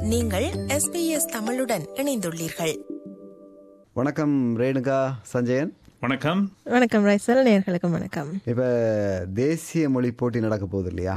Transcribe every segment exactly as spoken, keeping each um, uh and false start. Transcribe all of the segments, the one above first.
நீங்கள் எஸ்பிஎஸ் தமிழுடன் இணைந்துள்ளீர்கள். வணக்கம் ரேணுகா, சஞ்சயன். வணக்கம். வணக்கம் ரைசல், நேயர்களுக்கும் வணக்கம். இப்ப தேசிய மொழி போட்டி நடக்க போகுது இல்லையா?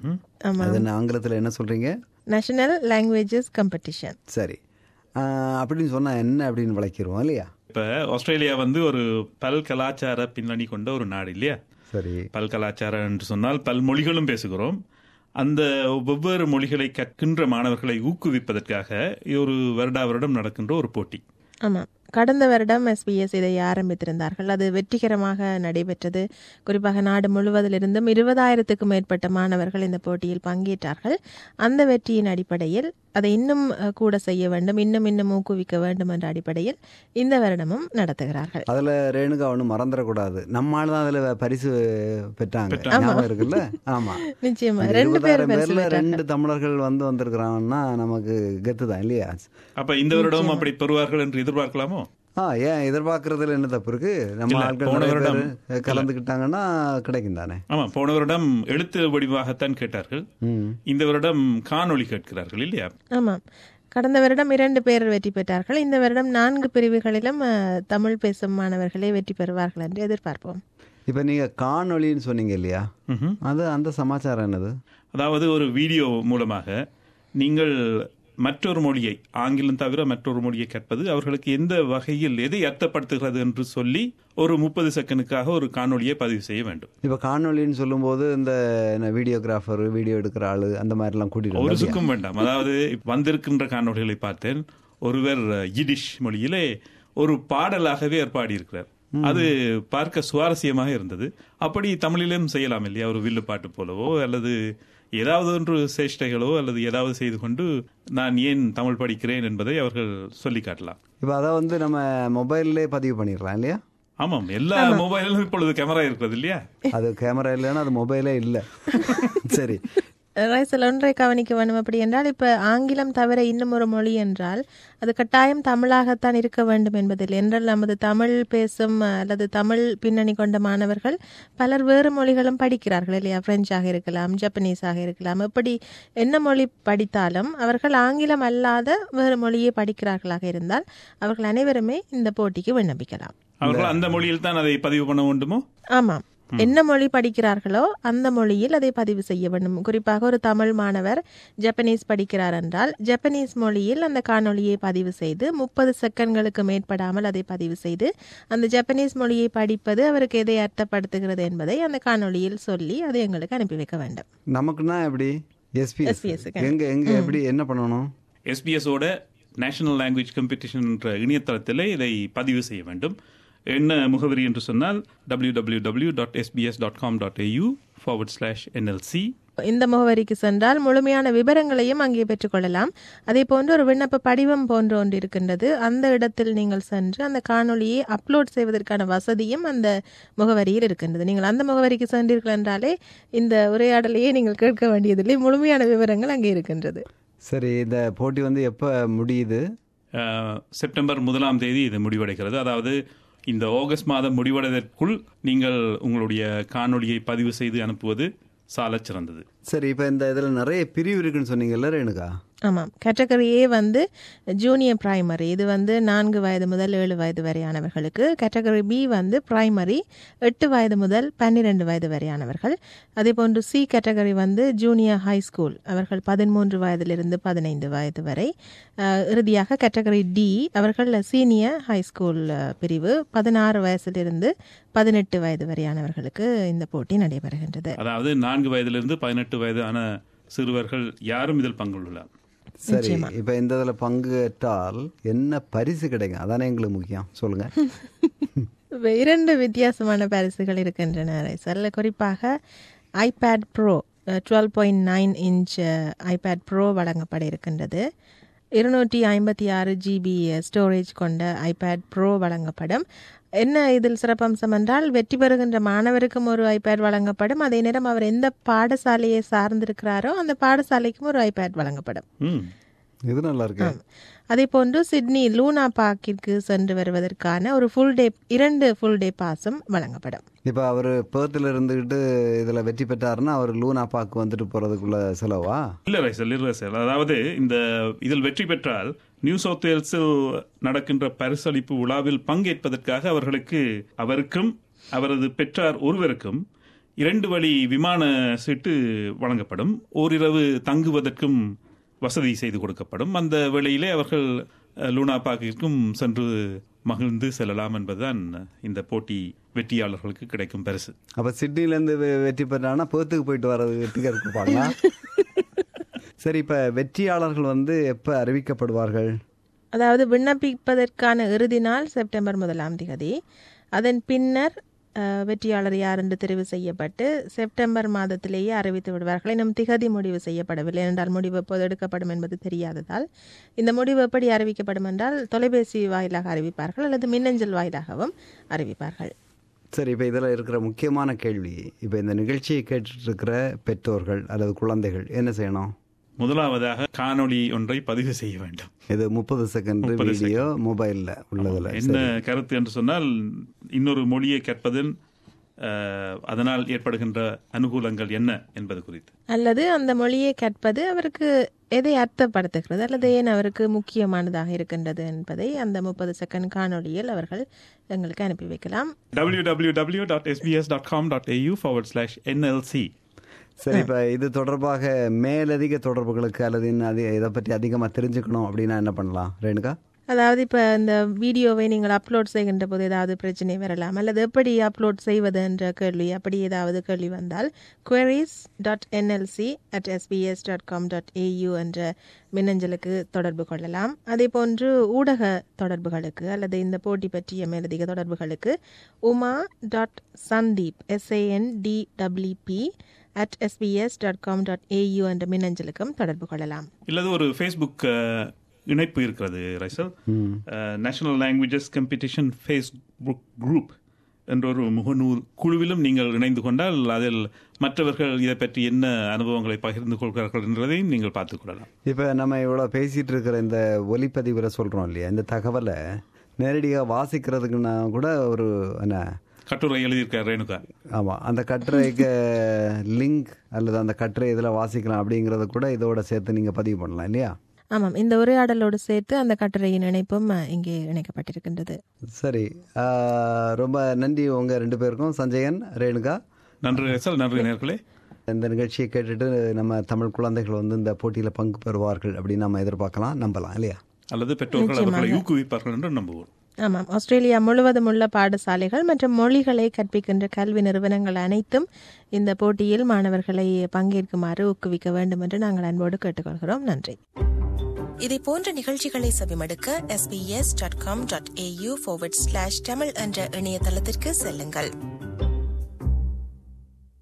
அது ஆங்கிலத்தில் என்ன சொல்றீங்க? National languages competition. சரி, அப்படின்னு சொன்னா என்ன அப்படின்னு விளக்கிடுவோம் இல்லையா? இப்ப ஆஸ்திரேலியா வந்து ஒரு பல் கலாச்சார பின்னணி கொண்ட ஒரு நாடு இல்லையா? சரி, பல் கலாச்சாரம் என்று சொன்னால் பல் மொழிகளும் பேசுகிறோம். அந்த வெவ்வேறு மொழிகளை கற்கின்ற மாணவர்களை ஊக்குவிப்பதற்காக ஒரு வருடா வருடம் நடக்கின்ற ஒரு போட்டி. ஆமாம், கடந்த வருடம் எஸ்பிஎஸ் இதை ஆரம்பித்திருந்தார்கள். அது வெற்றிகரமாக நடைபெற்றது. குறிப்பாக நாடு முழுவதிலிருந்தும் இருபதாயிரத்துக்கும் மேற்பட்ட மாணவர்கள் இந்த போட்டியில் பங்கேற்றார்கள். அந்த வெற்றியின் அடிப்படையில் அதை இன்னும் கூட செய்ய வேண்டும், இன்னும் இன்னும் ஊக்குவிக்க வேண்டும் என்ற அடிப்படையில் இந்த வருடமும் நடத்துகிறார்கள். அதுல ரேணுகா ஒன்றும் மறந்துடக்கூடாது, நம்மால தான் அதுல பரிசு பெற்றாங்க இருக்குல்ல? ஆமா, நிச்சயமா ரெண்டு பேரும் ரெண்டு தமிழர்கள் வந்து வந்திருக்கிறாங்கன்னா நமக்கு கெத்து தான் இல்லையா? அப்ப இந்த வருடம் அப்படி பெறுவார்கள் என்று எதிர்பார்க்கலாமோ? ஆ, ஏன் எதிர்பார்க்கறதுல என்ன தப்பு இருக்கு? நம்ம ஆட்கள் கலந்துக்கிட்டாங்கன்னா கிடைக்கும் தானே. ஆமா, போன வருடம் எழுத்து வடிவாகத்தான் கேட்டார்கள், இந்த வருடம் காணொளி கேட்கிறார்கள் இல்லையா? ஆமா, கடந்த வருடம் இரண்டு பேர் வெற்றி பெற்றார்கள். இந்த வருடம் நான்கு பிரிவுகளிலும் தமிழ் பேசும் மாணவர்களே வெற்றி பெறுவார்கள் என்று எதிர்பார்ப்போம். இப்ப நீங்க காணொளின்னு சொன்னீங்க இல்லையா? அது அந்த சமாச்சாரம் என்னது? அதாவது ஒரு வீடியோ மூலமாக நீங்கள் மற்றொரு மொழியை, ஆங்கிலம் தவிர மற்றொரு மொழியை கற்பது அவர்களுக்கு எந்த வகையில் எதை அர்த்தப்படுத்துகிறது என்று சொல்லி ஒரு முப்பது செகண்டுக்காக ஒரு காணொலியை பதிவு செய்ய வேண்டும். இப்ப காணொலின்னு சொல்லும் போது இந்த வீடியோகிராஃபர், வீடியோ எடுக்கிற ஆளு அந்த மாதிரி எல்லாம் கூட்டிட்டு ஒரு சுக்கும் வேண்டாம். அதாவது வந்திருக்கின்ற காணொலிகளை பார்த்தேன், ஒருவர் யிடிஷ் மொழியிலே ஒரு பாடலாகவே ஏற்பாடி இருக்கிறார். அது பார்க்க சுவாரஸ்யமாக இருந்தது. அப்படி தமிழிலும் செய்யலாம் இல்லையா? ஒரு வில்லு பாட்டு போலவோ அல்லது ஏதாவது ஒன்று சேஷ்டைகளோ அல்லது ஏதாவது செய்து கொண்டு நான் ஏன் தமிழ் படிக்கிறேன் என்பதை அவர்கள் சொல்லி காட்டலாம். இப்போ அதை வந்து நம்ம மொபைல்லே பதிவு பண்ணிடலாம் இல்லையா? ஆமாம், எல்லா மொபைலும் இப்பொழுது கேமரா இருக்கிறது இல்லையா? அது கேமரா இல்லைன்னா அது மொபைலே இல்லை. சரி, ரைசல் ஒன்றை கவனிக்க வேண்டும். அப்படி என்றால் இப்ப ஆங்கிலம் தவிர இன்னும் ஒரு மொழி என்றால் அது கட்டாயம் தமிழாகத்தான் இருக்க வேண்டும் என்பதில் என்றால் நமது தமிழ் பேசும் அல்லது தமிழ் பின்னணி கொண்ட மாணவர்கள் பலர் வேறு மொழிகளும் படிக்கிறார்கள் இல்லையா? பிரெஞ்சாக இருக்கலாம், ஜப்பனீஸாக இருக்கலாம். எப்படி என்ன மொழி படித்தாலும் அவர்கள் ஆங்கிலம் அல்லாத வேறு மொழியை படிக்கிறார்களாக இருந்தால் அவர்கள் அனைவருமே இந்த போட்டிக்கு விண்ணப்பிக்கலாம். அவர்கள் அந்த மொழியில் தான் அதை பதிவு பண்ண வேண்டுமோ? ஆமாம், என்ன மொழி படிக்கிறார்களோ அந்த மொழியில் அதை பதிவு செய்ய வேண்டும். குறிப்பாக ஒரு தமிழ் மாணவர் ஜப்பனீஸ் படிக்கிறார் என்றால் ஜப்பனீஸ் மொழியில் அந்த காணொலியை பதிவு செய்து முப்பது செகண்ட்களுக்கு மேற்படாமல் அதை பதிவு செய்து அந்த ஜப்பனீஸ் மொழியை படிப்பது அவருக்கு எதை அர்த்தப்படுத்துகிறது என்பதை அந்த காணொலியில் சொல்லி அதை எங்களுக்கு அனுப்பி வைக்க வேண்டும். நமக்குன்னா எப்படி எஸ்பிஎஸ் எங்க எங்க எப்படி என்ன பண்ணணும்? எஸ்பிஎஸோட நேஷனல் லாங்குவேஜ் காம்படிஷன் என்ற இணையதளத்தில் இதை பதிவு செய்ய வேண்டும். என்ன முகவரி என்று சொன்னால் W W W dot S B S dot com dot A U forward slash N L C. இந்த முகவரிக்கு சென்றால் முழுமையான விவரங்களையும் அங்கே பெற்றுக்கொள்ளலாம். அதே போன்று ஒரு விண்ணப்ப படிவம் போன்ற ஒன்று இருக்கின்றது. அந்த இடத்தில் நீங்கள் சென்று அந்த காணொலியை அப்லோட் செய்வதற்கான வசதியும் அந்த முகவரியில் இருக்கின்றது. நீங்கள் அந்த முகவரிக்கு சென்றீர்கள் என்றாலே இந்த உரையாடலையே நீங்கள் கேட்க வேண்டியதில்லை, முழுமையான விவரங்கள் அங்கே இருக்கின்றது. சரி, இந்த போட்டி வந்து எப்போ முடியுது? செப்டம்பர் முதலாம் தேதி இது முடிவடைகிறது. அதாவது இந்த ஆகஸ்ட் மாதம் முடிவடைவதற்குள் நீங்கள் உங்களுடைய காணொலியை பதிவு செய்து அனுப்புவது சால சிறந்தது. சரி, இப்போ இந்த இதில் நிறைய பிரிவு இருக்குன்னு சொன்னீங்கல்ல ரேணுகா? ஆமாம், கேட்டகரி ஏ வந்து ஜூனியர் பிரைமரி, இது வந்து நான்கு வயது முதல் ஏழு வயது வரையானவர்களுக்கு. கேட்டகரி பி வந்து பிரைமரி, எட்டு வயது முதல் பன்னிரெண்டு வயது வரையானவர்கள். அதே போன்று சி கேட்டகரி வந்து ஜூனியர் ஹை ஸ்கூல், அவர்கள் பதிமூன்று வயதிலிருந்து பதினைந்து வயது வரை. இறுதியாக கேட்டகரி டி அவர்கள் சீனியர் ஹை ஸ்கூல் பிரிவு, பதினாறு வயசிலிருந்து பதினெட்டு வயது வரையானவர்களுக்கு இந்த போட்டி நடைபெறுகின்றது. அதாவது நான்கு வயதிலிருந்து பதினெட்டு வயதான சிறுவர்கள் யாரும் இதில் பங்குள்ளலாம். சரி, இப்ப இந்த இதுல பங்கேற்றால் என்ன பரிசு கிடைக்கும்? அதானே எங்களுக்கு முக்கியம், சொல்லுங்க. இரண்டு வித்தியாசமான பரிசுகள் இருக்கின்றன சார். குறிப்பாக iPad pro twelve point nine inch iPad pro வழங்கப்பட இருக்கின்றது. இருநூற்றி ஐம்பத்தி ஆறு ஜிபி ஸ்டோரேஜ் கொண்ட ஐபேட் ப்ரோ வழங்கப்படும். என்ன இதில் சிறப்பம்சம் என்றால் வெற்றி பெறுகின்ற மாணவருக்கும் ஒரு ஐபேட் வழங்கப்படும். அதே நேரம் அவர் எந்த பாடசாலையை சார்ந்திருக்கிறாரோ அந்த பாடசாலைக்கும் ஒரு ஐபேட் வழங்கப்படும். இது நல்லா இருக்கு. அதே போன்று சிட்னி லூனா பார்க்கிற்கு சென்று வருவதற்கான ஒரு ஃபுல் டே இரண்டு ஃபுல் டே பாஸும் வழங்கப்படும். இப்போ அவர் பேர்த்தில் இருந்துக்கிட்டு இதில் வெற்றி பெற்றாருன்னா அவர் லூனா பார்க் வந்துட்டு போகிறதுக்குள்ள செலவா? இல்லை ரைசல் இல்லை சார். அதாவது இந்த இதில் வெற்றி பெற்றால் நியூ சவுத் வேல்ஸில் நடக்கின்ற பரிசளிப்பு விழாவில் பங்கேற்பதற்காக அவர்களுக்கு அவருக்கும் அவரது பெற்றார் ஒருவருக்கும் இரண்டு வழி விமான சீட்டு வழங்கப்படும். ஓரிரவு தங்குவதற்கும் வசதி செய்து கொடுக்கப்படும். அந்த வேளையிலே அவர்கள் லூனா பார்க்கிற்கும் சென்று மகிழ்ந்து செல்லலாம் என்பதுதான் இந்த போட்டி வெற்றியாளர்களுக்கு கிடைக்கும் பரிசு. அப்போ சிட்னிலேருந்து வெற்றி பெற்றாங்கன்னா பேர்த்துக்கு போயிட்டு வர்றது வெற்றிக்கு இருப்பாங்களா? சரி, இப்போ வெற்றியாளர்கள் வந்து எப்போ அறிவிக்கப்படுவார்கள்? அதாவது விண்ணப்பிப்பதற்கான இறுதி நாள் செப்டம்பர் முதலாம் தேதி. அதன் பின்னர் வெற்றியாளர் யார் என்று தெரிவு செய்யப்பட்டு செப்டம்பர் மாதத்திலேயே அறிவித்து விடுவார்கள். இன்னும் திகதி முடிவு செய்யப்படவில்லை. என்றால் முடிவு எப்போது எடுக்கப்படும் என்பது தெரியாததால் இந்த முடிவு எப்படி அறிவிக்கப்படும் என்றால் தொலைபேசி வாயிலாக அறிவிப்பார்கள் அல்லது மின்னஞ்சல் வாயிலாகவும் அறிவிப்பார்கள். சரி, இப்போ இதில் இருக்கிற முக்கியமான கேள்வி, இப்போ இந்த நிகழ்ச்சியை கேட்டுட்டு இருக்கிற பெற்றோர்கள் அல்லது குழந்தைகள் என்ன செய்யணும்? முதலாவதாக காணொளி ஒன்றை பதிவு செய்ய வேண்டும். இது முப்பது செகண்ட் வீடியோ மொபைலில் உள்ளதில் என்ன கருத்து என்று சொன்னால், இன்னொரு மொழியை கற்பதன் அதனால் ஏற்படுகின்ற அனுகூலங்கள் என்ன என்பது குறித்து, அல்லது அந்த மொழியை கற்பது அவருக்கு எதை அர்த்தப்படுத்துகிறது அல்லது ஏன் அவருக்கு முக்கியமானதாக இருக்கின்றது என்பதை அந்த முப்பது செகண்ட் காணொலியில் அவர்கள் எங்களுக்கு அனுப்பி வைக்கலாம். W W W dot S B S dot com dot A U forward slash N L C. சரி, இப்போ இது தொடர்பாக மேலதிக தொடர்புகளுக்கு அல்லது இதை பற்றி அதிகமாக தெரிஞ்சுக்கணும் அப்படின்னா என்ன பண்ணலாம் ரேணுகா? அதாவது இப்போ இந்த வீடியோவை நீங்கள் அப்லோட் செய்கின்ற போது ஏதாவது பிரச்சனை வரலாம் அல்லது எப்படி அப்லோட் செய்வது என்ற கேள்வி, அப்படி ஏதாவது கேள்வி வந்தால் queries dot N L C at S B S dot com dot A U என்ற மின்னஞ்சலுக்கு தொடர்பு கொள்ளலாம். அதே போன்று ஊடக தொடர்புகளுக்கு அல்லது இந்த போட்டி பற்றிய மேலதிக தொடர்புகளுக்கு Uma dot Sandeep S A N D W P at S B S dot com dot A U என்ற மின்னஞ்சலுக்கும் தொடர்பு கொள்ளலாம். இல்லது ஒரு ஃபேஸ்புக் இணைப்பு இருக்கிறது ரைசல். National languages competition Facebook group என்ற ஒரு முகநூல் குழுவிலும் நீங்கள் இணைந்து கொண்டால் அதில் மற்றவர்கள் இதை பற்றி என்ன அனுபவங்களை பகிர்ந்து கொள்கிறார்கள் என்றதையும் நீங்கள் பார்த்துக் கொள்ளலாம். இப்போ நம்ம இவ்வளோ பேசிகிட்டு இருக்கிற இந்த ஒலிப்பதிவில் சொல்கிறோம் இல்லையா, இந்த தகவலை நேரடியாக வாசிக்கிறதுக்குன்னா கூட ஒரு என்ன கட்டுரை எழுதியிருக்கார் ரேணுகா. ஆமாம், அந்த கட்டுரைக்கு லிங்க் அல்லது அந்த கட்டுரை இதில் வாசிக்கலாம் அப்படிங்கிறத கூட இதோட சேர்த்து நீங்கள் பதிவு பண்ணலாம் இல்லையா? ஆமாம், இந்த உரையாடலோடு சேர்த்து அந்த கட்டுரையின் இணைப்பும் இங்கே இணைக்கப்பட்டிருக்கின்றது. சரி, ரொம்ப நன்றி உங்கள் ரெண்டு பேருக்கும், சஞ்சயன், ரேணுகா. நன்றி சார். நன்றி நேர்களே. இந்த நிகழ்ச்சியை கேட்டுட்டு நம்ம தமிழ் குழந்தைகள் வந்து இந்த போட்டியில் பங்கு பெறுவார்கள் அப்படின்னு நம்ம எதிர்பார்க்கலாம், நம்பலாம் இல்லையா? அல்லது பெற்றோர்கள் அவர்களை ஊக்குவிப்பார்கள் என்று நம்புவோம். ஆமாம், ஆஸ்திரேலியா முழுவதும் உள்ள பாடசாலைகள் மற்றும் மொழிகளை கற்பிக்கின்ற கல்வி நிறுவனங்கள் அனைத்தும் இந்த போட்டியில் மாணவர்களை பங்கேற்குமாறு ஊக்குவிக்க வேண்டும் என்று நாங்கள் அன்போடு கேட்டுக்கொள்கிறோம். நன்றி. இதை போன்ற நிகழ்ச்சிகளை செவிமடுக்க S B S dot com dot A U forward slash Tamil என்ற இணையதளத்திற்கு செல்லுங்கள்.